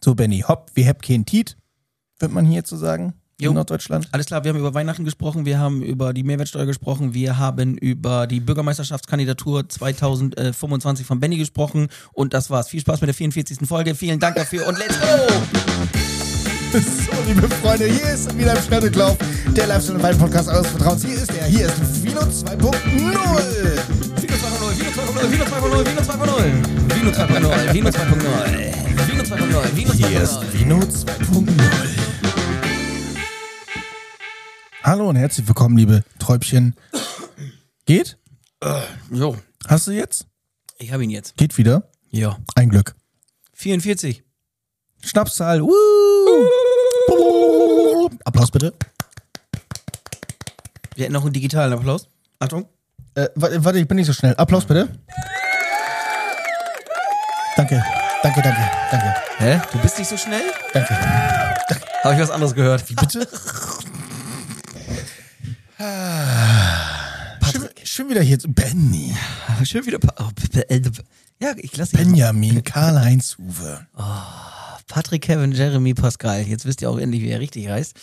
So, Benny, hopp, wir haben keinen Tiet, wird man hier zu sagen, Jo. in Norddeutschland. Alles klar, wir haben über Weihnachten gesprochen, wir haben über die Mehrwertsteuer gesprochen, wir haben über die Bürgermeisterschaftskandidatur 2025 von Benny gesprochen und das war's. Viel Spaß mit der 44. Folge, vielen Dank dafür und let's go! So, liebe Freunde, hier ist wieder im Schnelldurchlauf der Lifestyle-Podcast eures Vertrauens. Hier ist Vino 2.0. Vino 2.0, Vino 2.0, Vino 2.0, Vino 2.0, Vino 2.0, Vino 2.0, Vino 2.0, Vino 2.0. Hier ist Vino 2.0. Hallo und herzlich willkommen, liebe Träubchen. Geht? Jo, Hast du jetzt? ich hab ihn jetzt. Geht wieder? Ja. Ein Glück. 44. Schnapszahl. Applaus bitte. Wir hätten noch einen digitalen Applaus. Achtung. Warte, ich bin nicht so schnell. Applaus bitte. Danke. Hä? Du bist nicht so schnell? Danke. Habe ich was anderes gehört? Wie bitte? Schön wieder hier zu Benny. Schön wieder. Ja, ich lasse ihn. Benjamin, Karl-Heinz Uwe. Patrick, Kevin, Jeremy, Pascal. Jetzt wisst ihr auch endlich, wie er richtig heißt.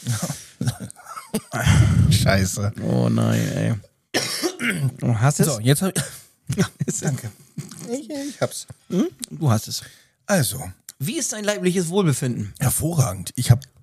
Scheiße. Oh nein, ey. Du hast es? So, jetzt hab ich... Danke. Ich hab's. Du hast es. Also, Wie ist dein leibliches Wohlbefinden? hervorragend. Ich habe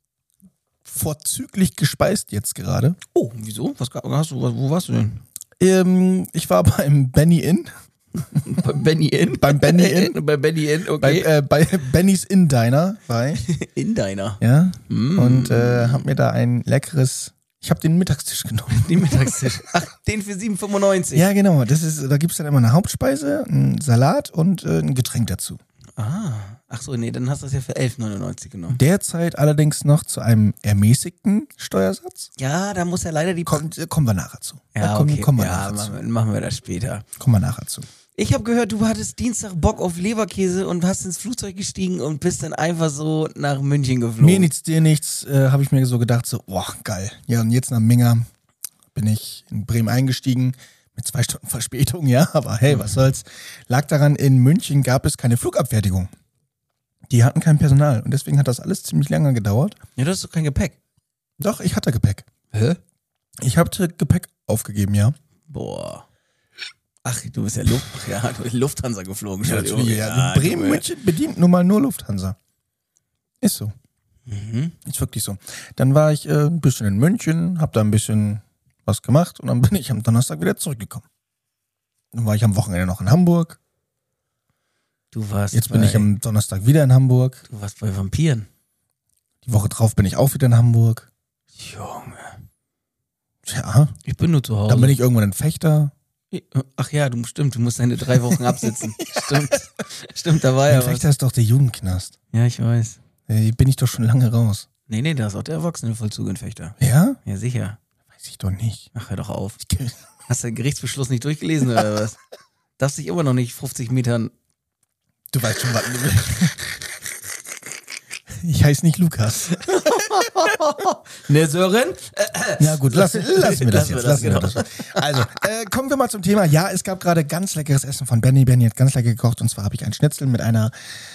vorzüglich gespeist jetzt gerade. Oh, wieso? Wo warst du denn? Ich war beim Benny Inn. Bei Benny Inn? Beim Benny Inn. Bei Benny Inn, okay. Bei Bennys Inn Diner war ich. In deiner. Ja. Und hab mir da ein leckeres... Ich habe den Mittagstisch genommen. Den Mittagstisch. Ach, den für 7,95. Ja, genau. Da gibt's dann immer eine Hauptspeise, einen Salat und ein Getränk dazu. Ach so, nee, dann hast du das ja für 11,99 genommen. Derzeit allerdings noch zu einem ermäßigten Steuersatz. Ja, da muss ja leider die... Kommen wir nachher zu. ja, kommen okay. wir Ja, nachher zu. machen wir das später. Kommen wir nachher zu. Ich habe gehört, du hattest Dienstag Bock auf Leberkäse und hast ins Flugzeug gestiegen und bist dann einfach so nach München geflogen. Mir nichts, dir nichts, habe ich mir so gedacht, so, boah, geil. Ja, und jetzt nach Minga bin ich in Bremen eingestiegen, mit 2 Stunden Verspätung, ja, aber hey, was soll's. Lag daran, in München gab es keine Flugabfertigung. Die hatten kein Personal und deswegen hat das alles ziemlich lange gedauert. Ja, das ist doch kein Gepäck. Doch, ich hatte Gepäck. Hä? Ich hatte Gepäck aufgegeben, ja. Boah. Ach, du bist ja du bist Lufthansa geflogen. Natürlich, ja. du, Bremen, München bedient nun mal nur Lufthansa. Ist so. Mhm. Ist wirklich so. Dann war ich ein bisschen in München, hab da ein bisschen was gemacht und dann bin ich am Donnerstag wieder zurückgekommen. Dann war ich am Wochenende noch in Hamburg. Jetzt bin ich am Donnerstag wieder in Hamburg. Du warst bei Vampiren. Die Woche drauf bin ich auch wieder in Hamburg. Junge. Tja, Ich bin nur zu Hause. dann bin ich irgendwann in Fechter. Ach ja, stimmt, du musst deine 3 Wochen absitzen. Stimmt, da war ja In was. Fechter ist doch der Jugendknast. Ja, ich weiß. Bin ich doch schon lange raus. Nee, da ist auch der Erwachsenenvollzug in Fechter. Ja? Ja, sicher. Weiß ich doch nicht. Ach, hör doch auf. Hast du den Gerichtsbeschluss nicht durchgelesen oder was? Darfst dich immer noch nicht 50 Metern... Du weißt schon, was du willst. Ich heiße nicht Lukas. Ne, Sören? Ja gut, lassen wir das jetzt. Genau. Also, kommen wir mal zum Thema. Ja, es gab gerade ganz leckeres Essen von Benny. Benny hat ganz lecker gekocht und zwar habe ich ein Schnitzel mit einer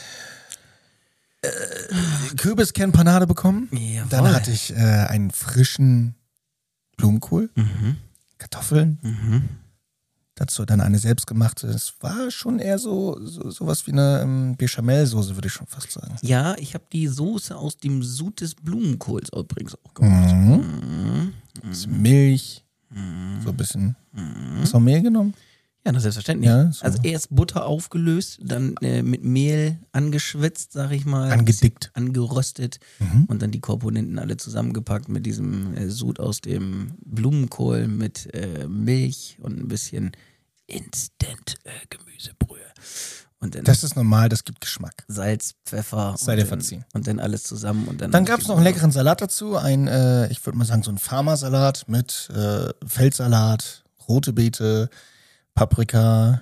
Kürbiskernpanade bekommen. Jawohl. Dann hatte ich einen frischen Blumenkohl, Kartoffeln. Dazu dann eine selbstgemachte. Es war schon eher sowas wie eine Bechamel-Soße, würde ich schon fast sagen. Ja, ich habe die Soße aus dem Sud des Blumenkohls übrigens auch gemacht. Bisschen Milch, so ein bisschen. Hast du noch Mehl genommen? Ja, na, selbstverständlich. Ja, so. Also erst Butter aufgelöst, dann mit Mehl angeschwitzt, sag ich mal. Angedickt. Angeröstet und dann die Komponenten alle zusammengepackt mit diesem Sud aus dem Blumenkohl mit Milch und ein bisschen Instant-Gemüsebrühe. Und dann Das ist normal, das gibt Geschmack. Salz, Pfeffer. Sei dir verziehen. Und dann alles zusammen. Und Dann gab es noch einen leckeren Salat dazu. Ich würde mal sagen, so ein Farmersalat mit Feldsalat, rote Beete, Paprika,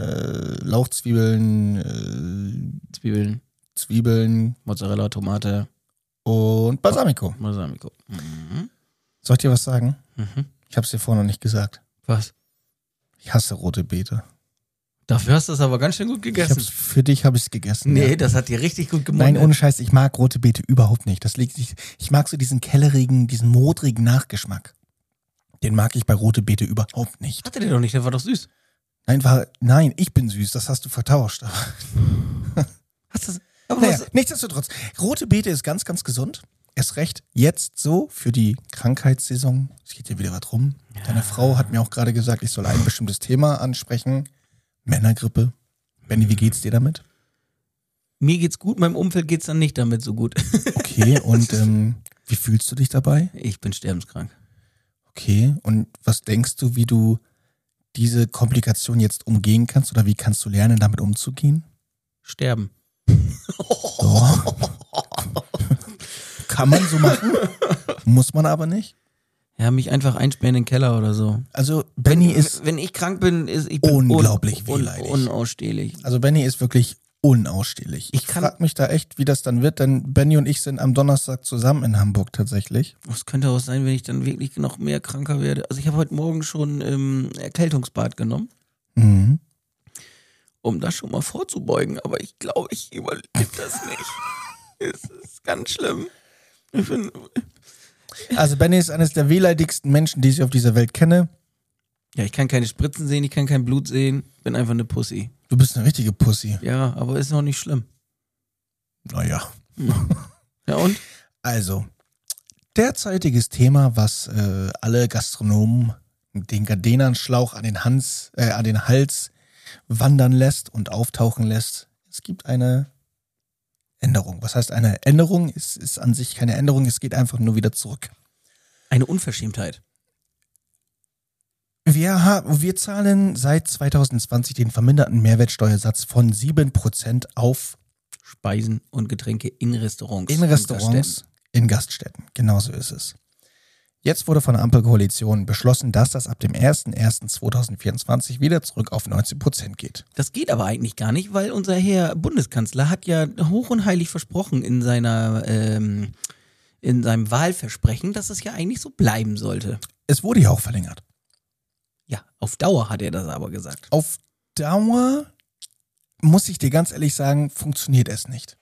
Lauchzwiebeln, Zwiebeln Mozzarella, Tomate, und Balsamico. Balsamico. Soll ich dir was sagen? Ich habe es dir vorher noch nicht gesagt. Was? Ich hasse rote Beete. Dafür hast du es aber ganz schön gut gegessen. Für dich habe ich es gegessen. Nee, ja. das hat dir richtig gut gemundet. Nein, ohne Scheiß, ich mag rote Beete überhaupt nicht. Das liegt nicht. Ich mag so diesen kellerigen, diesen modrigen Nachgeschmack. Den mag ich bei rote Beete überhaupt nicht. Hatte der doch nicht, der war doch süß. Nein, ich bin süß, das hast du vertauscht. Hast du aber Naja, nichtsdestotrotz, rote Beete ist ganz, ganz gesund. Erst recht jetzt so für die Krankheitssaison. Es geht ja wieder was rum. Deine Frau hat mir auch gerade gesagt, ich soll ein bestimmtes Thema ansprechen. Männergrippe. Benni, wie geht's dir damit? Mir geht's gut, meinem Umfeld geht's dann nicht damit so gut. Okay, und wie fühlst du dich dabei? Ich bin sterbenskrank. Okay, und was denkst du, wie du diese Komplikation jetzt umgehen kannst oder wie kannst du lernen, damit umzugehen? Sterben. Ja. Kann man so machen, muss man aber nicht. Ja, mich einfach einsperren in den Keller oder so. Also Benni ist Wenn ich krank bin, ich bin unglaublich wehleidig. Unausstehlich. Also Benni ist wirklich unausstehlich. Ich frage mich da echt, wie das dann wird, denn Benni und ich sind am Donnerstag zusammen in Hamburg tatsächlich. Es könnte auch sein, wenn ich dann wirklich noch mehr kranker werde. Also ich habe heute Morgen schon Erkältungsbad genommen, um das schon mal vorzubeugen. Aber ich glaube, ich überlebe das nicht. Es ist ganz schlimm. Also Benni ist eines der wehleidigsten Menschen, die ich auf dieser Welt kenne. Ja, ich kann keine Spritzen sehen, ich kann kein Blut sehen. Bin einfach eine Pussy. Du bist eine richtige Pussy. Ja, aber ist noch nicht schlimm. Naja. Ja und? Also, derzeitiges Thema, was alle Gastronomen den Gardinernschlauch an den Hals wandern lässt und auftauchen lässt. Es gibt eine Änderung. Was heißt eine Änderung? Es ist an sich keine Änderung, es geht einfach nur wieder zurück. Eine Unverschämtheit. Wir zahlen seit 2020 den verminderten Mehrwertsteuersatz von 7% auf Speisen und Getränke in Restaurants. in Restaurants, in Gaststätten. Genauso ist es. Jetzt wurde von der Ampelkoalition beschlossen, dass das ab dem 01.01.2024 wieder zurück auf 19% geht. Das geht aber eigentlich gar nicht, weil unser Herr Bundeskanzler hat ja hoch und heilig versprochen in seinem Wahlversprechen, dass es ja eigentlich so bleiben sollte. Es wurde ja auch verlängert. Ja, auf Dauer hat er das aber gesagt. Auf Dauer, muss ich dir ganz ehrlich sagen, funktioniert es nicht.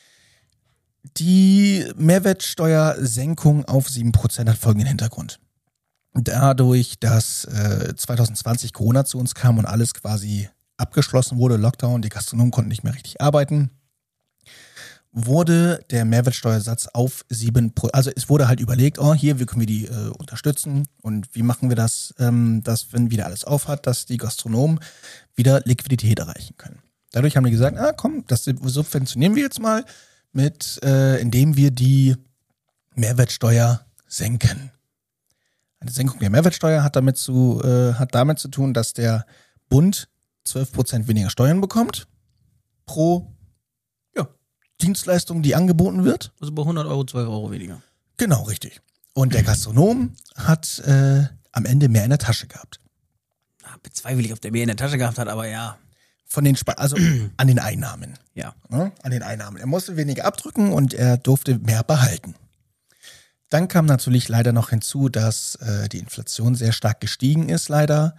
Die Mehrwertsteuersenkung auf 7% hat folgenden Hintergrund. Dadurch, dass 2020 Corona zu uns kam und alles quasi abgeschlossen wurde, Lockdown, die Gastronomen konnten nicht mehr richtig arbeiten, wurde der Mehrwertsteuersatz auf 7%, also es wurde halt überlegt, hier, wie können wir die unterstützen und wie machen wir das, dass wenn wieder alles auf hat, dass die Gastronomen wieder Liquidität erreichen können. Dadurch haben die gesagt, komm, das subventionieren wir jetzt mal indem wir die Mehrwertsteuer senken. Eine Senkung der Mehrwertsteuer hat damit zu tun, dass der Bund 12% weniger Steuern bekommt pro Dienstleistung, die angeboten wird. Also bei 100 Euro 12 Euro weniger. Genau, richtig. Und der Gastronom hat am Ende mehr in der Tasche gehabt. Bezweifle ich, ob der mehr in der Tasche gehabt hat, aber ja. Also an den Einnahmen. Ja. An den Einnahmen. Er musste weniger abdrücken und er durfte mehr behalten. Dann kam natürlich leider noch hinzu, dass die Inflation sehr stark gestiegen ist, leider.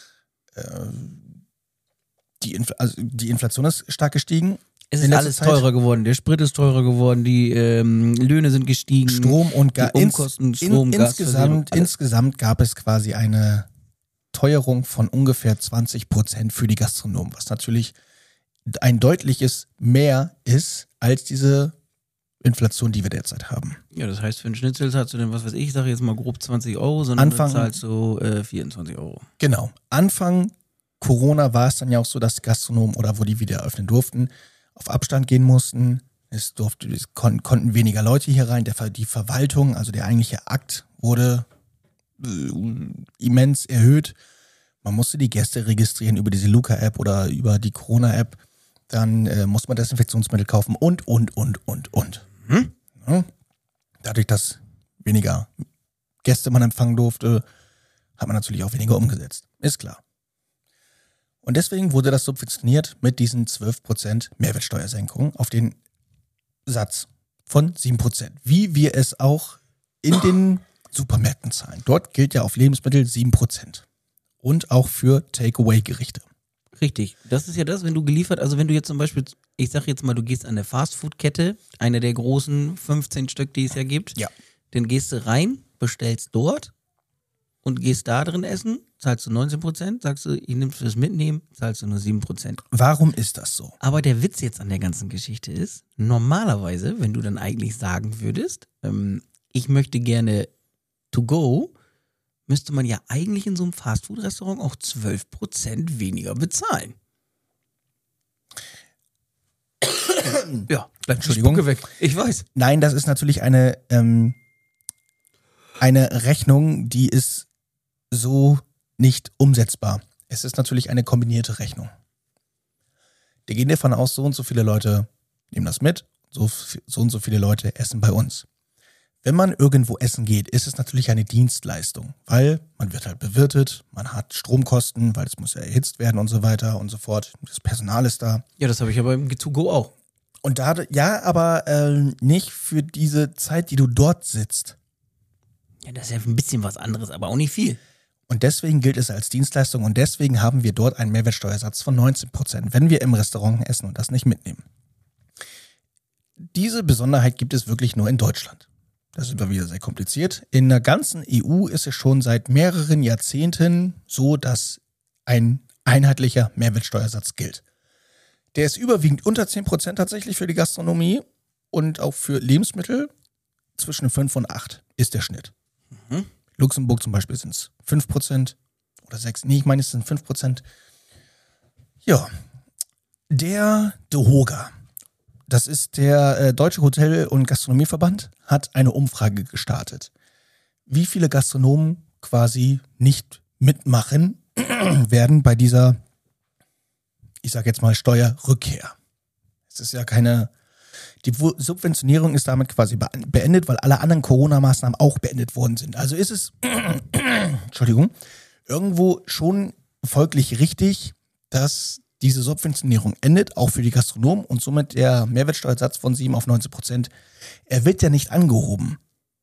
Die Inflation ist stark gestiegen. Es ist alles teurer geworden. Der Sprit ist teurer geworden, die Löhne sind gestiegen. Strom und Gas. Gas. Insgesamt gab es quasi eine Teuerung von ungefähr 20% für die Gastronomen, was natürlich ein deutliches Mehr ist als diese Inflation, die wir derzeit haben. Ja, das heißt, für einen Schnitzel zahlst du dann, was weiß ich, sage jetzt mal grob 20 Euro, sondern dann zahlst du 24 Euro. Genau. Anfang Corona war es dann ja auch so, dass Gastronomen oder wo die wieder eröffnen durften, auf Abstand gehen mussten. Es konnten weniger Leute hier rein. Die Verwaltung, also der eigentliche Akt, wurde immens erhöht. Man musste die Gäste registrieren über diese Luca-App oder über die Corona-App. Dann muss man Desinfektionsmittel kaufen und. Ja. Dadurch, dass weniger Gäste man empfangen durfte, hat man natürlich auch weniger umgesetzt. Ist klar. Und deswegen wurde das subventioniert mit diesen 12% Mehrwertsteuersenkung auf den Satz von 7%. Wie wir es auch in den Supermärkten zahlen. Dort gilt ja auf Lebensmittel 7%. Und auch für Takeaway-Gerichte. Richtig. Das ist ja das, wenn du geliefert, also wenn du jetzt zum Beispiel, ich sag jetzt mal, du gehst an eine Fastfood-Kette, eine der großen 15 Stück, die es ja gibt. Ja. Dann gehst du rein, bestellst dort und gehst da drin essen, zahlst du 19%, sagst du, ich nehme fürs Mitnehmen, zahlst du nur 7%. Warum ist das so? Aber der Witz jetzt an der ganzen Geschichte ist, normalerweise, wenn du dann eigentlich sagen würdest, ich möchte gerne to go, müsste man ja eigentlich in so einem Fastfood-Restaurant auch 12% weniger bezahlen. Ja, bleibt Entschuldigung. Spucke weg. Ich weiß. Nein, das ist natürlich eine Rechnung, die ist so nicht umsetzbar. Es ist natürlich eine kombinierte Rechnung. Wir gehen davon aus, so und so viele Leute nehmen das mit, so und so viele Leute essen bei uns. Wenn man irgendwo essen geht, ist es natürlich eine Dienstleistung, weil man wird halt bewirtet, man hat Stromkosten, weil es muss ja erhitzt werden und so weiter und so fort. Das Personal ist da. Ja, das habe ich aber im To-Go auch. Und da, ja, aber nicht für diese Zeit, die du dort sitzt. Ja, das ist ja ein bisschen was anderes, aber auch nicht viel. Und deswegen gilt es als Dienstleistung und deswegen haben wir dort einen Mehrwertsteuersatz von 19%, wenn wir im Restaurant essen und das nicht mitnehmen. Diese Besonderheit gibt es wirklich nur in Deutschland. Das ist immer wieder sehr kompliziert. In der ganzen EU ist es schon seit mehreren Jahrzehnten so, dass ein einheitlicher Mehrwertsteuersatz gilt. Der ist überwiegend unter 10% tatsächlich für die Gastronomie und auch für Lebensmittel zwischen 5 und 8 ist der Schnitt. Mhm. Luxemburg zum Beispiel sind es 5% oder 6%. Nee, ich meine, es sind 5%. Ja, der DEHOGA, das ist der Deutsche Hotel- und Gastronomieverband, hat eine Umfrage gestartet. Wie viele Gastronomen quasi nicht mitmachen werden bei dieser, ich sage jetzt mal, Steuerrückkehr. Es ist ja keine, die Subventionierung ist damit quasi beendet, weil alle anderen Corona-Maßnahmen auch beendet worden sind. Also ist es, Entschuldigung, irgendwo schon folglich richtig, dass diese Subventionierung endet, auch für die Gastronomen und somit der Mehrwertsteuersatz von 7 auf 19%. Er wird ja nicht angehoben.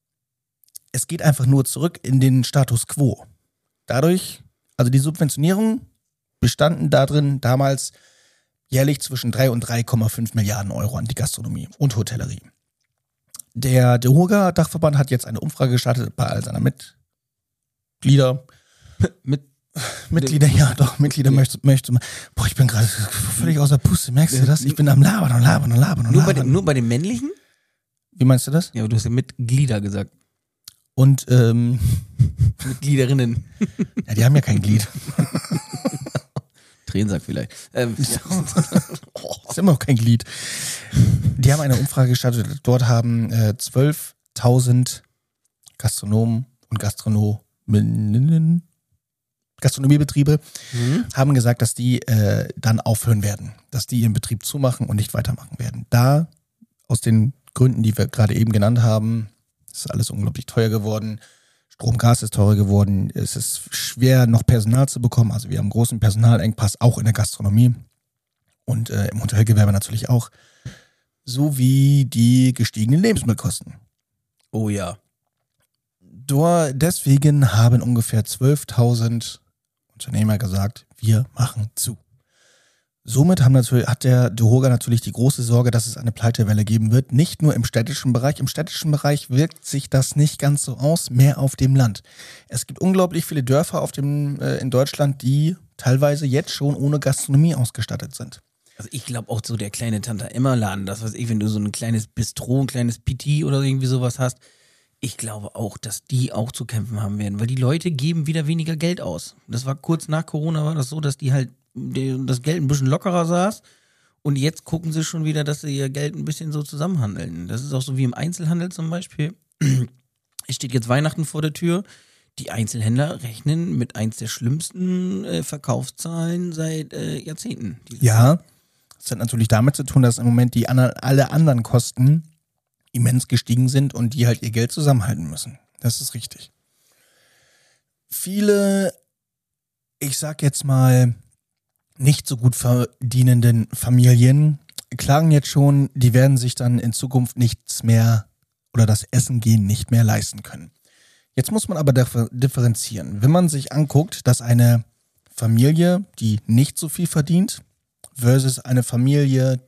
Es geht einfach nur zurück in den Status quo. Dadurch, also die Subventionierungen bestanden darin damals jährlich zwischen 3 und 3,5 Milliarden Euro an die Gastronomie und Hotellerie. Der DEHOGA-Dachverband hat jetzt eine Umfrage gestartet bei all seiner Mitglieder. Mitglieder, ja doch, Mitglieder möchte man. Boah, ich bin gerade völlig außer Puste, merkst du das? Ich bin am Labern und labern und labern und labern. Nur bei den männlichen? Wie meinst du das? Ja, aber du hast ja Mitglieder gesagt. Und, Mitgliederinnen. ja, die haben ja kein Glied. Tränensack vielleicht. Ist immer noch kein Glied. Die haben eine Umfrage gestartet. Dort haben 12.000 Gastronomen und Gastronomiebetriebe haben gesagt, dass die dann aufhören werden, dass die ihren Betrieb zumachen und nicht weitermachen werden. Da, aus den Gründen, die wir gerade eben genannt haben, ist alles unglaublich teuer geworden. Strom, Gas ist teurer geworden. Es ist schwer, noch Personal zu bekommen. Also wir haben einen großen Personalengpass, auch in der Gastronomie und im Hotelgewerbe natürlich auch. Sowie die gestiegenen Lebensmittelkosten. Oh ja. Deswegen haben ungefähr 12.000 Unternehmer gesagt, wir machen zu. Somit hat der DEHOGA natürlich die große Sorge, dass es eine Pleitewelle geben wird. Nicht nur im städtischen Bereich. Im städtischen Bereich wirkt sich das nicht ganz so aus, mehr auf dem Land. Es gibt unglaublich viele Dörfer in Deutschland, die teilweise jetzt schon ohne Gastronomie ausgestattet sind. Also ich glaube auch so der kleine Tante-Emma-Laden, das weiß ich, wenn du so ein kleines Bistro, ein kleines PT oder irgendwie sowas hast, ich glaube auch, dass die auch zu kämpfen haben werden, weil die Leute geben wieder weniger Geld aus. Das war kurz nach Corona, war das so, dass die halt das Geld ein bisschen lockerer saß und jetzt gucken sie schon wieder, dass sie ihr Geld ein bisschen so zusammenhandeln. Das ist auch so wie im Einzelhandel zum Beispiel. Es steht jetzt Weihnachten vor der Tür. Die Einzelhändler rechnen mit eins der schlimmsten Verkaufszahlen seit Jahrzehnten. Ja, das hat natürlich damit zu tun, dass im Moment alle anderen Kosten immens gestiegen sind und die halt ihr Geld zusammenhalten müssen. Das ist richtig. Viele, ich sag jetzt mal, nicht so gut verdienenden Familien klagen jetzt schon, die werden sich dann in Zukunft nichts mehr oder das Essen gehen nicht mehr leisten können. Jetzt muss man aber differenzieren. Wenn man sich anguckt, dass eine Familie, die nicht so viel verdient, versus eine Familie,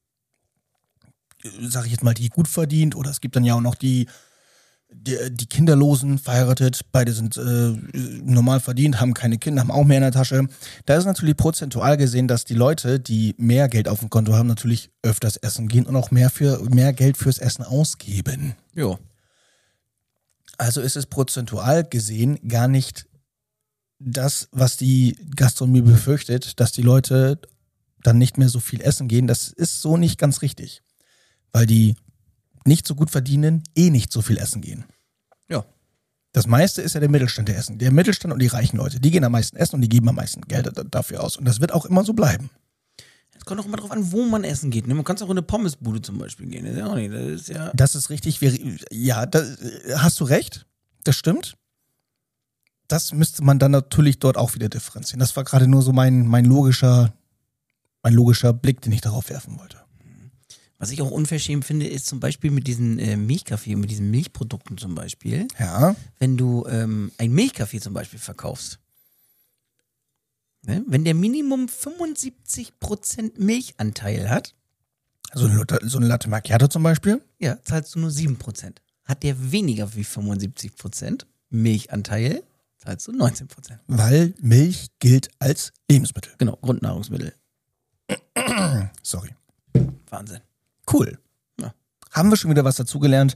sag ich jetzt mal, die gut verdient, oder es gibt dann ja auch noch die Kinderlosen, verheiratet, beide sind normal verdient, haben keine Kinder, haben auch mehr in der Tasche. Da ist natürlich prozentual gesehen, dass die Leute, die mehr Geld auf dem Konto haben, natürlich öfters essen gehen und auch mehr Geld fürs Essen ausgeben. Jo. Also ist es prozentual gesehen gar nicht das, was die Gastronomie befürchtet, dass die Leute dann nicht mehr so viel essen gehen. Das ist so nicht ganz richtig, weil die nicht so gut verdienen, nicht so viel essen gehen. Ja. Das meiste ist ja der Mittelstand, der essen. Der Mittelstand und die reichen Leute, die gehen am meisten essen und die geben am meisten Geld dafür aus. Und das wird auch immer so bleiben. Es kommt auch immer drauf an, wo man essen geht. Ne? Man kann auch in eine Pommesbude zum Beispiel gehen. Das ist ja auch nicht. Das ist ja. Das ist richtig. Ja, da hast du recht. Das stimmt. Das müsste man dann natürlich dort auch wieder differenzieren. Das war gerade nur so mein logischer Blick, den ich darauf werfen wollte. Was ich auch unverschämt finde, ist zum Beispiel mit diesen Milchkaffee, mit diesen Milchprodukten zum Beispiel. Ja. Wenn du ein Milchkaffee zum Beispiel verkaufst, ne? Wenn der Minimum 75% Milchanteil hat, So eine Latte Macchiato zum Beispiel? ja, zahlst du nur 7%. Hat der weniger wie 75% Milchanteil, zahlst du 19%. Weil Milch gilt als Lebensmittel. Genau, Grundnahrungsmittel. Sorry. Wahnsinn. Cool. Ja. Haben wir schon wieder was dazugelernt.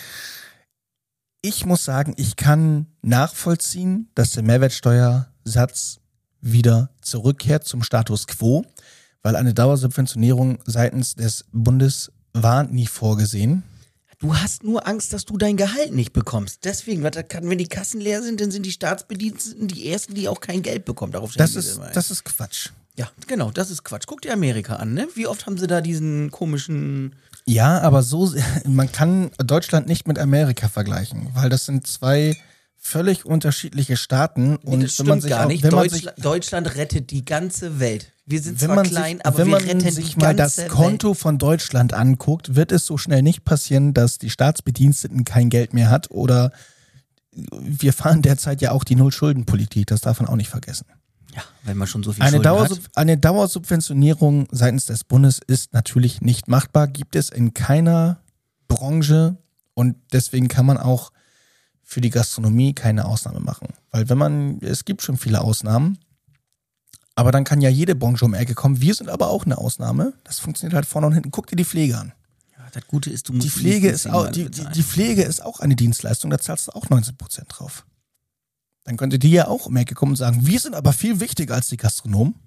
Ich muss sagen, ich kann nachvollziehen, dass der Mehrwertsteuersatz wieder zurückkehrt zum Status quo, weil eine Dauersubventionierung seitens des Bundes war nie vorgesehen. Du hast nur Angst, dass du dein Gehalt nicht bekommst. Deswegen, wenn die Kassen leer sind, dann sind die Staatsbediensteten die Ersten, die auch kein Geld bekommen. Darauf stellen Das wir immer ein. ist Quatsch. Ja, genau, das ist Quatsch. Guck dir Amerika an, ne? Wie oft haben sie da diesen komischen... Ja, aber man kann Deutschland nicht mit Amerika vergleichen, weil das sind zwei völlig unterschiedliche Staaten. Und das wenn man stimmt sich gar auch, nicht. wenn man sich, Deutschland rettet die ganze Welt. Wir sind wenn zwar man klein, sich, aber wenn wir man retten sich die mal ganze das Konto von Deutschland anguckt, wird es so schnell nicht passieren, dass die Staatsbediensteten kein Geld mehr hat, oder wir fahren derzeit ja auch die Null-Schulden-Politik, das darf man auch nicht vergessen. Ja, wenn man schon so viel Eine Schulden hat. Eine Dauersubventionierung seitens des Bundes ist natürlich nicht machbar, gibt es in keiner Branche, und deswegen kann man auch für die Gastronomie keine Ausnahme machen. Weil es gibt schon viele Ausnahmen, aber dann kann ja jede Branche um die Ecke kommen. Wir sind aber auch eine Ausnahme. Das funktioniert halt vorne und hinten. Guck dir die Pflege an. Ja, das Gute ist, du musst Die Pflege ist auch, bezahlen. die Pflege ist auch eine Dienstleistung, da zahlst du auch 19% drauf. Dann könnte die ja auch um die Ecke kommen und sagen, wir sind aber viel wichtiger als die Gastronomen.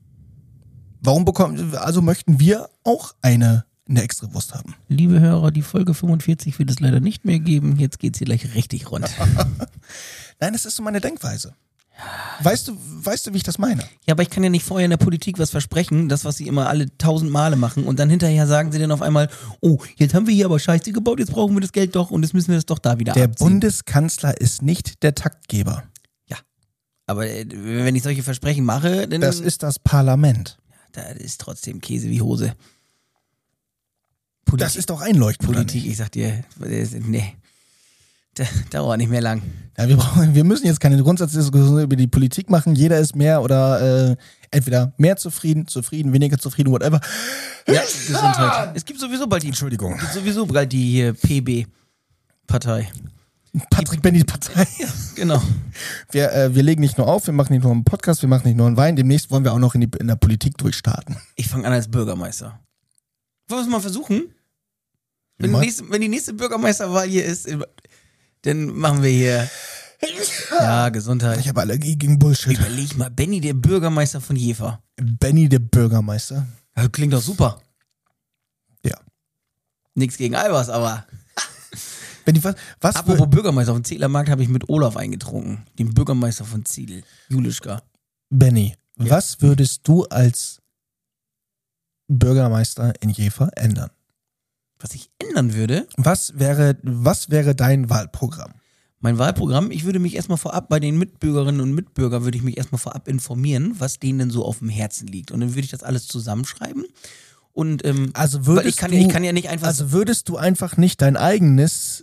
Also möchten wir auch eine Extrawurst haben. Liebe Hörer, die Folge 45 wird es leider nicht mehr geben. Jetzt geht's hier gleich richtig rund. Nein, das ist so meine Denkweise. Weißt du, wie ich das meine? Ja, aber ich kann ja nicht vorher in der Politik was versprechen, das, was sie immer alle 1000 Male machen, und dann hinterher sagen sie dann auf einmal, oh, jetzt haben wir hier aber Scheiße gebaut, jetzt brauchen wir das Geld doch und jetzt müssen wir das doch da wieder Der abziehen. Bundeskanzler ist nicht der Taktgeber. Ja, aber wenn ich solche Versprechen mache, dann... Das ist das Parlament. Da ist trotzdem Käse wie Hose. Das ist doch einleuchtend. Politik, ich sag dir, nee, dauert nicht mehr lang. Ja, wir müssen jetzt keine Grundsatzdiskussion über die Politik machen. Jeder ist mehr oder entweder mehr zufrieden, weniger zufrieden, whatever. Ja, Gesundheit. Es gibt sowieso bald die hier PB-Partei. Patrick Benny Partei. Ja, genau. Wir legen nicht nur auf, wir machen nicht nur einen Podcast, wir machen nicht nur einen Wein. Demnächst wollen wir auch noch in der Politik durchstarten. Ich fange an als Bürgermeister. Wollen wir es mal versuchen? Wenn die nächste Bürgermeisterwahl hier ist, dann machen wir hier... Ja, Gesundheit. Ich habe Allergie gegen Bullshit. Überleg mal, Benny, der Bürgermeister von Jever. Benny, der Bürgermeister. Ja, klingt doch super. Ja. Nichts gegen Albers, aber... Benny, was Apropos Bürgermeister, auf dem Zedlermarkt habe ich mit Olaf eingetrunken. Dem Bürgermeister von Ziedl, Julischka. Benny, Ja. was würdest du als Bürgermeister in Jever ändern? Was ich ändern würde, Was wäre dein Wahlprogramm? mein Wahlprogramm, ich würde mich erstmal vorab bei den Mitbürgerinnen und Mitbürgern, würde ich mich erstmal vorab informieren, was denen denn so auf dem Herzen liegt. Und dann würde ich das alles zusammenschreiben. Und Also weil ich kann ja nicht einfach... Also würdest du einfach nicht dein eigenes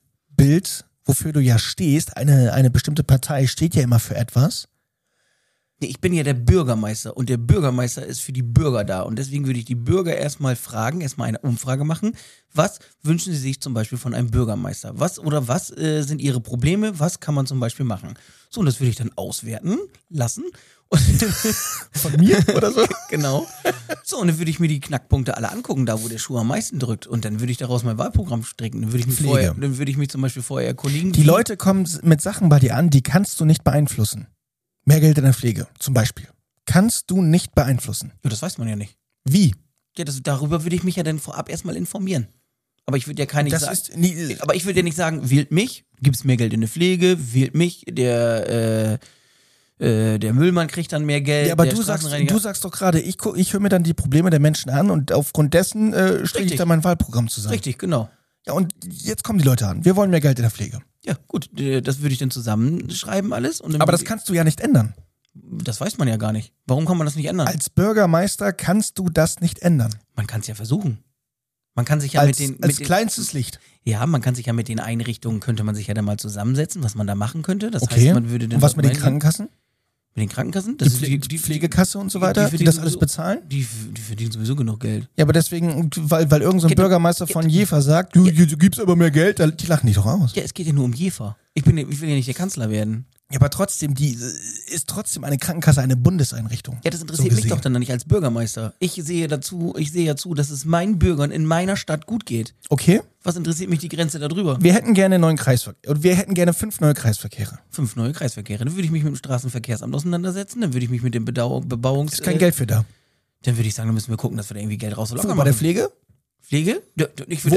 Bild, wofür du ja stehst, eine bestimmte Partei steht ja immer für etwas, Nee, ich bin ja der Bürgermeister und der Bürgermeister ist für die Bürger da und deswegen würde ich die Bürger erstmal fragen, erstmal eine Umfrage machen, was wünschen sie sich zum Beispiel von einem Bürgermeister? Was sind ihre Probleme? Was kann man zum Beispiel machen? So, und das würde ich dann auswerten lassen. Und Von mir oder so? Genau. So, und dann würde ich mir die Knackpunkte alle angucken, da wo der Schuh am meisten drückt. Und dann würde ich daraus mein Wahlprogramm stricken. Dann würde ich mich zum Beispiel vorher erkundigen. Die Leute kommen mit Sachen bei dir an, die kannst du nicht beeinflussen. Mehr Geld in der Pflege, zum Beispiel. Kannst du nicht beeinflussen. Ja, das weiß man ja nicht. Wie? Ja, darüber würde ich mich ja dann vorab erstmal informieren. Aber ich würde ja aber ich würde ja nicht sagen, wählt mich, gibt's mehr Geld in der Pflege, wählt mich, der Müllmann kriegt dann mehr Geld. Ja, aber der du sagst doch gerade, ich höre mir dann die Probleme der Menschen an und aufgrund dessen stricke ich dann mein Wahlprogramm zusammen. Richtig, genau. Ja, und jetzt kommen die Leute an. Wir wollen mehr Geld in der Pflege. Ja, gut, das würde ich dann zusammenschreiben alles. Und dann aber das kannst du ja nicht ändern. Das weiß man ja gar nicht. Warum kann man das nicht ändern? Als Bürgermeister kannst du das nicht ändern. Man kann es ja versuchen. Man kann sich ja als kleinstes Licht. Ja, man kann sich ja mit den Einrichtungen, könnte man sich ja dann mal zusammensetzen, was man da machen könnte. Das okay. heißt, man würde dann. Und was mit den Krankenkassen? Mit den Krankenkassen? Die Pflegekasse und so weiter, die das alles bezahlen? Die verdienen sowieso genug Geld. Ja, aber deswegen, weil irgend so ein Bürgermeister von Jever sagt, du gibst aber mehr Geld, die lachen die doch aus. Ja, es geht ja nur um Jever. Ich will ja nicht der Kanzler werden. Ja, aber trotzdem, die ist trotzdem eine Krankenkasse eine Bundeseinrichtung. Ja, das interessiert mich doch dann nicht als Bürgermeister. Ich sehe ja zu, dass es meinen Bürgern in meiner Stadt gut geht. Okay. Was interessiert mich die Grenze darüber? Wir hätten gerne einen neuen Kreisverkehr. Und wir hätten gerne 5 neue Kreisverkehre. 5 neue Kreisverkehre. Dann würde ich mich mit dem Straßenverkehrsamt auseinandersetzen. Dann würde ich mich mit dem Bebauungs... Ist kein Geld für da. Dann würde ich sagen, dann müssen wir gucken, dass wir da irgendwie Geld rauslocken. Bei der Pflege? Pflege? Ja,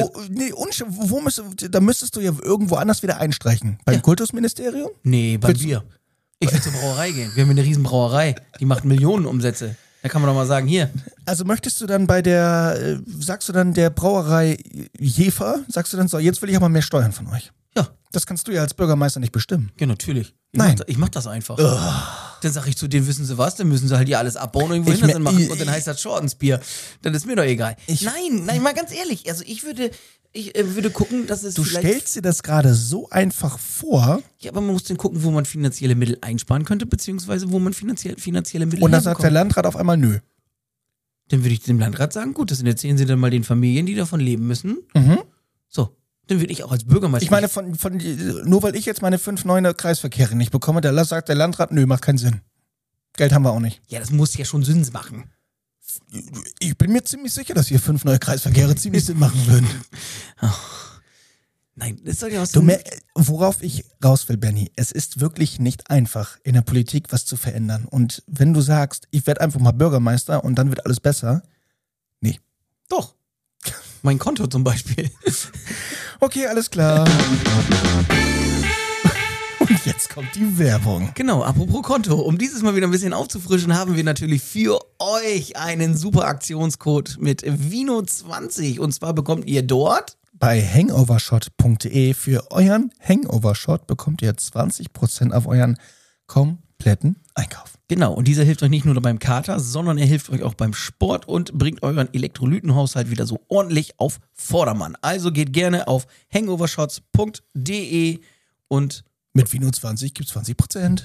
da müsstest du ja irgendwo anders wieder einstreichen. Beim Kultusministerium? Nee, bei Bier. Ich will zur Brauerei gehen. Wir haben eine riesen Brauerei. Die macht Millionen Umsätze. Da kann man doch mal sagen, hier. Also möchtest du dann sagst du dann der Brauerei Jever, sagst du dann so, jetzt will ich aber mehr Steuern von euch? Ja. Das kannst du ja als Bürgermeister nicht bestimmen. Ja, natürlich. Nein. Ich mach das einfach. Dann sag ich zu denen, wissen Sie was, dann müssen sie halt hier alles abbauen und irgendwo hin machen. Und dann heißt das Schortensbier. Dann ist mir doch egal. Nein, mal ganz ehrlich. Also ich würde gucken, dass es Du stellst dir das gerade so einfach vor. Ja, aber man muss dann gucken, wo man finanzielle Mittel einsparen könnte, beziehungsweise wo man finanzielle Mittel und dann sagt der Landrat auf einmal nö. Dann würde ich dem Landrat sagen, gut, das erzählen Sie dann mal den Familien, die davon leben müssen. Mhm. So, dann würde ich auch als Bürgermeister... Ich meine, nur weil ich jetzt meine 5 neue Kreisverkehre nicht bekomme, sagt der Landrat, nö, macht keinen Sinn. Geld haben wir auch nicht. Ja, das muss ja schon Sinn machen. Ich bin mir ziemlich sicher, dass hier 5 neue Kreisverkehre ziemlich Sinn machen würden. Nein, das soll ja was worauf ich raus will, Benny, es ist wirklich nicht einfach, in der Politik was zu verändern. Und wenn du sagst, ich werde einfach mal Bürgermeister und dann wird alles besser, nee. Doch. Mein Konto zum Beispiel. Okay, alles klar. Und jetzt kommt die Werbung. Genau, apropos Konto. Um dieses Mal wieder ein bisschen aufzufrischen, haben wir natürlich für euch einen super Aktionscode mit Vino20. Und zwar bekommt ihr dort... Bei hangovershot.de für euren Hangovershot bekommt ihr 20% auf euren kompletten Einkauf. Genau, und dieser hilft euch nicht nur beim Kater, sondern er hilft euch auch beim Sport und bringt euren Elektrolytenhaushalt wieder so ordentlich auf Vordermann. Also geht gerne auf hangovershots.de und mit Vino20 gibt's 20%.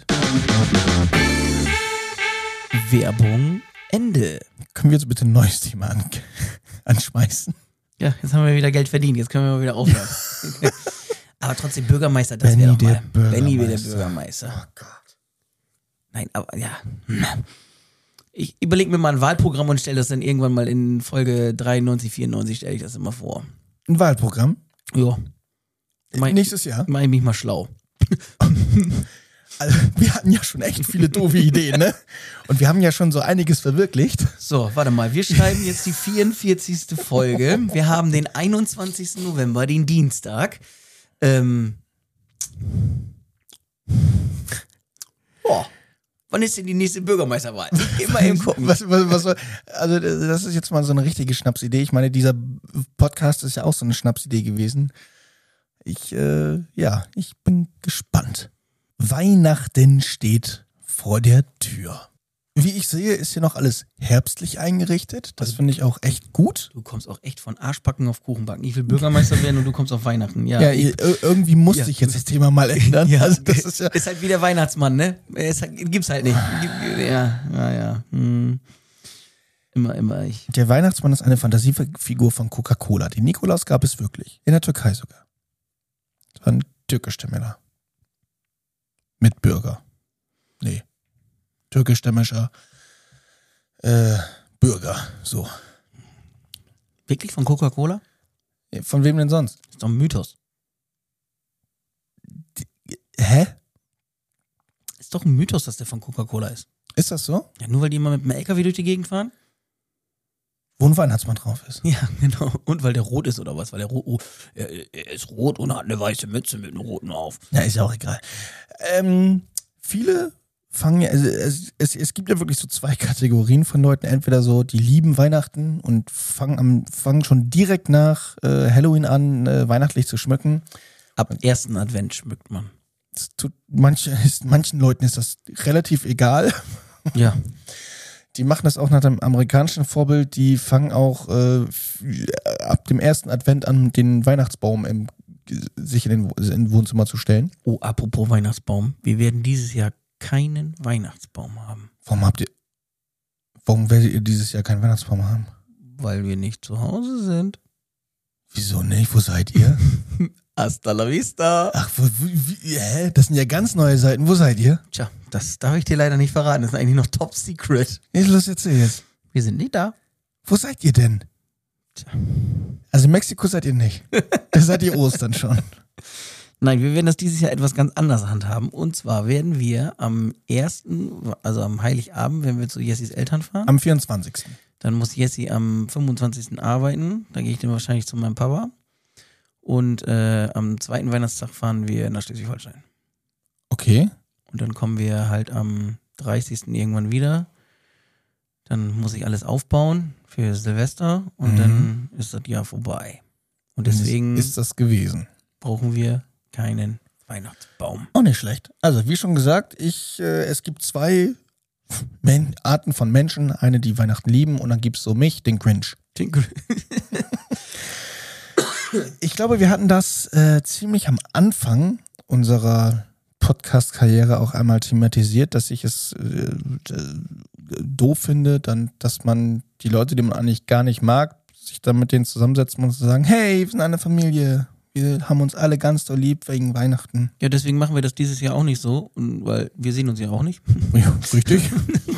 Werbung Ende. Können wir jetzt bitte ein neues Thema anschmeißen? Ja, jetzt haben wir wieder Geld verdient, jetzt können wir mal wieder aufhören. Aber trotzdem Bürgermeister, das wäre doch mal. Benny wäre der Bürgermeister. Oh Gott. Nein, aber ja. Ich überlege mir mal ein Wahlprogramm und stelle das dann irgendwann mal in Folge 93, 94, stelle ich das immer vor. Ein Wahlprogramm? Ja. Nächstes Jahr? Mach ich mich mal schlau. Also, wir hatten ja schon echt viele doofe Ideen, ne? Und wir haben ja schon so einiges verwirklicht. So, warte mal, wir schreiben jetzt die 44. Folge. Wir haben den 21. November, den Dienstag. Wann ist denn die nächste Bürgermeisterwahl? Immer eben gucken. Also das ist jetzt mal so eine richtige Schnapsidee. Ich meine, dieser Podcast ist ja auch so eine Schnapsidee gewesen. Ich bin gespannt. Weihnachten steht vor der Tür. Wie ich sehe, ist hier noch alles herbstlich eingerichtet. Das finde ich auch echt gut. Du kommst auch echt von Arschbacken auf Kuchenbacken. Ich will Bürgermeister werden und du kommst auf Weihnachten. Ja, Irgendwie musste ich jetzt das Thema mal ändern. Ja, Also das ist ja ist halt wie der Weihnachtsmann, ne? Gibt's halt nicht. Ja. Immer ich. Der Weihnachtsmann ist eine Fantasiefigur von Coca-Cola. Den Nikolaus gab es wirklich. In der Türkei sogar. Das war ein türkischstämmiger Mitbürger. Nee. Türkischstämmischer Bürger. So. Wirklich von Coca-Cola? Von wem denn sonst? Ist doch ein Mythos. Hä? Ist doch ein Mythos, dass der von Coca-Cola ist. Ist das so? Ja, nur weil die immer mit einem LKW durch die Gegend fahren? Wo ein Weihnachtsmann drauf ist. Ja, genau. Und weil der rot ist oder was? Weil er ist rot und hat eine weiße Mütze mit einem roten auf. Ja, ist ja auch egal. Viele fangen ja, also es gibt ja wirklich so zwei Kategorien von Leuten. Entweder so, die lieben Weihnachten und fangen schon direkt nach Halloween an, weihnachtlich zu schmücken. Ab ersten Advent schmückt man. Das tut manchen Leuten ist das relativ egal. Ja. Die machen das auch nach dem amerikanischen Vorbild. Die fangen auch ab dem ersten Advent an, den Weihnachtsbaum sich in den Wohnzimmer zu stellen. Oh, apropos Weihnachtsbaum. Wir werden dieses Jahr keinen Weihnachtsbaum haben. Warum werdet ihr dieses Jahr keinen Weihnachtsbaum haben? Weil wir nicht zu Hause sind. Wieso nicht? Wo seid ihr? Hasta la vista. Ach, das sind ja ganz neue Seiten. Wo seid ihr? Tja, das darf ich dir leider nicht verraten. Das ist eigentlich noch top secret. Jetzt los, erzähl jetzt. Wir sind nicht da. Wo seid ihr denn? Tja. Also in Mexiko seid ihr nicht. Da seid ihr Ostern schon. Nein, wir werden das dieses Jahr etwas ganz anders handhaben. Und zwar werden wir am am Heiligabend, wenn wir zu Jessis Eltern fahren. Am 24. Dann muss Jessi am 25. arbeiten. Da gehe ich dann wahrscheinlich zu meinem Papa. Und am zweiten Weihnachtstag fahren wir nach Schleswig-Holstein. Okay. Und dann kommen wir halt am 30. irgendwann wieder. Dann muss ich alles aufbauen für Silvester und dann ist das Jahr vorbei. Und deswegen ist das gewesen. Brauchen wir keinen Weihnachtsbaum. Auch nicht schlecht. Also wie schon gesagt, es gibt zwei Arten von Menschen. Eine, die Weihnachten lieben, und dann gibt es so mich, den Grinch. Ich glaube, wir hatten das ziemlich am Anfang unserer Podcast-Karriere auch einmal thematisiert, dass ich es doof finde, dass man die Leute, die man eigentlich gar nicht mag, sich dann mit denen zusammensetzen muss und sagen, hey, wir sind eine Familie, wir haben uns alle ganz doll lieb wegen Weihnachten. Ja, deswegen machen wir das dieses Jahr auch nicht so, weil wir sehen uns ja auch nicht. Ja, richtig.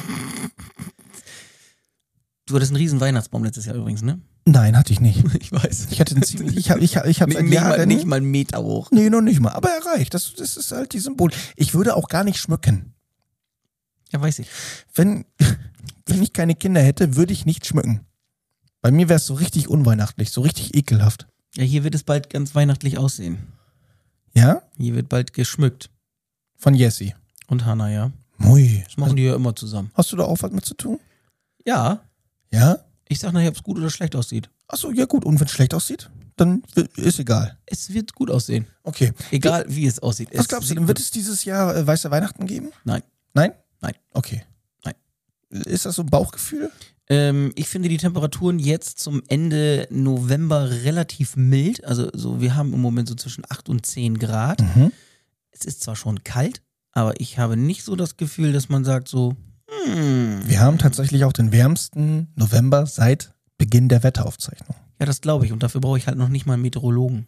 Du hattest einen riesen Weihnachtsbaum letztes Jahr übrigens, ne? Nein, hatte ich nicht. Ich weiß. Ich hatte einen ziemlich, ich habe seit Jahren nicht mal einen Meter hoch. Nee, noch nicht mal. Aber er reicht. Das ist halt die Symbol. Ich würde auch gar nicht schmücken. Ja, weiß ich. Wenn ich keine Kinder hätte, würde ich nicht schmücken. Bei mir wäre es so richtig unweihnachtlich, so richtig ekelhaft. Ja, hier wird es bald ganz weihnachtlich aussehen. Ja? Hier wird bald geschmückt. Von Jessie. Und Hannah, ja. Mui. Das machen die ja immer zusammen. Hast du da auch was mit zu tun? Ja. Ja? Ich sag nachher, ob es gut oder schlecht aussieht. Achso, ja gut. Und wenn es schlecht aussieht, dann ist egal. Es wird gut aussehen. Okay. Egal, wie es aussieht. Was glaubst du denn? Wird es dieses Jahr weiße Weihnachten geben? Nein. Nein? Nein. Okay. Nein. Ist das so ein Bauchgefühl? Ich finde die Temperaturen jetzt zum Ende November relativ mild. Also wir haben im Moment so zwischen 8 und 10 Grad. Mhm. Es ist zwar schon kalt, aber ich habe nicht so das Gefühl, dass man sagt so, Wir haben tatsächlich auch den wärmsten November seit Beginn der Wetteraufzeichnung. Ja, das glaube ich. Und dafür brauche ich halt noch nicht mal einen Meteorologen.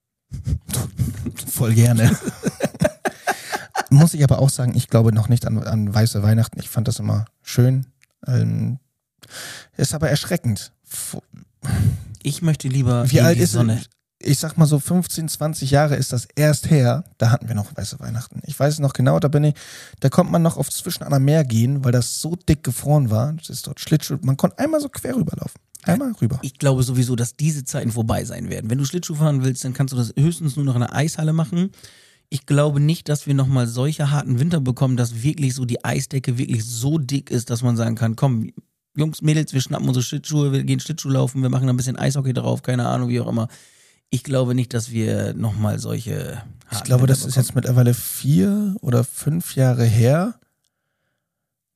Voll gerne. Muss ich aber auch sagen, ich glaube noch nicht an weiße Weihnachten. Ich fand das immer schön. Ist aber erschreckend. Ich möchte lieber Wie in alt die ist Sonne. es? Ich sag mal so 15, 20 Jahre ist das erst her. Da hatten wir noch weiße Weihnachten. Ich weiß es noch genau, da konnte man noch auf zwischen an der Meer gehen, weil das so dick gefroren war. Das ist dort Schlittschuh. Man konnte einmal so quer rüberlaufen. Einmal rüber. Ich glaube sowieso, dass diese Zeiten vorbei sein werden. Wenn du Schlittschuh fahren willst, dann kannst du das höchstens nur noch in einer Eishalle machen. Ich glaube nicht, dass wir nochmal solche harten Winter bekommen, dass wirklich so die Eisdecke wirklich so dick ist, dass man sagen kann, komm, Jungs, Mädels, wir schnappen unsere Schlittschuhe, wir gehen Schlittschuh laufen, wir machen ein bisschen Eishockey drauf, keine Ahnung, wie auch immer. Ich glaube nicht, dass wir nochmal solche harten Ich glaube, Winter das ist bekommen. jetzt mittlerweile 4 oder 5 Jahre her.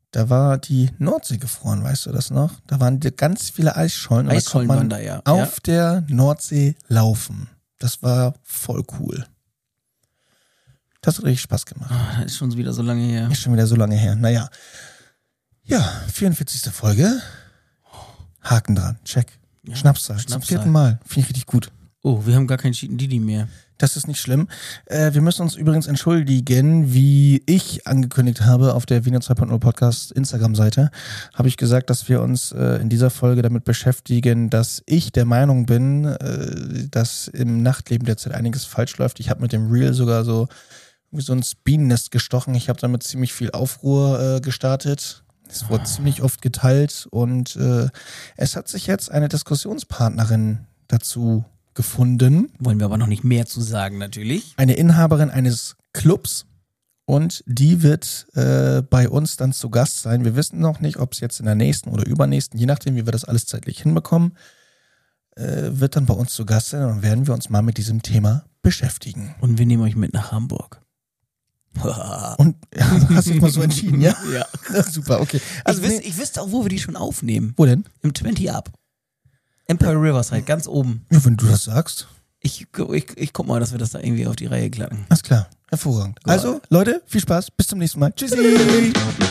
Da war die Nordsee gefroren, weißt du das noch? Da waren ganz viele Eisschollen. Und Eisschollen da waren konnte da, man ja. auf der Nordsee laufen. Das war voll cool. Das hat richtig Spaß gemacht. Das ist schon wieder so lange her. Ist schon wieder so lange her. Naja. Ja, 44. Folge. Haken dran. Check. Ja, Schnapszahl. Zum 4. Mal. Finde ich richtig gut. Oh, wir haben gar keinen Cheaten Didi mehr. Das ist nicht schlimm. Wir müssen uns übrigens entschuldigen, wie ich angekündigt habe auf der Vino 2.0 Podcast Instagram-Seite, habe ich gesagt, dass wir uns in dieser Folge damit beschäftigen, dass ich der Meinung bin, dass im Nachtleben derzeit einiges falsch läuft. Ich habe mit dem Reel sogar so ins Bienennest gestochen. Ich habe damit ziemlich viel Aufruhr gestartet. Es wurde ziemlich oft geteilt und es hat sich jetzt eine Diskussionspartnerin dazu gefunden. Wollen wir aber noch nicht mehr zu sagen, natürlich. Eine Inhaberin eines Clubs und die wird bei uns dann zu Gast sein. Wir wissen noch nicht, ob es jetzt in der nächsten oder übernächsten, je nachdem, wie wir das alles zeitlich hinbekommen, wird dann bei uns zu Gast sein und werden wir uns mal mit diesem Thema beschäftigen. Und wir nehmen euch mit nach Hamburg. Und ja, hast du dich mal so entschieden, ja? Ja. Super, okay. Also ich wüsste auch, wo wir die schon aufnehmen. Wo denn? Im 20 Up. Empire Riverside, ganz oben. Ja, wenn du das sagst. Ich guck mal, dass wir das da irgendwie auf die Reihe klacken. Alles klar, hervorragend. Also, Leute, viel Spaß, bis zum nächsten Mal. Tschüssi!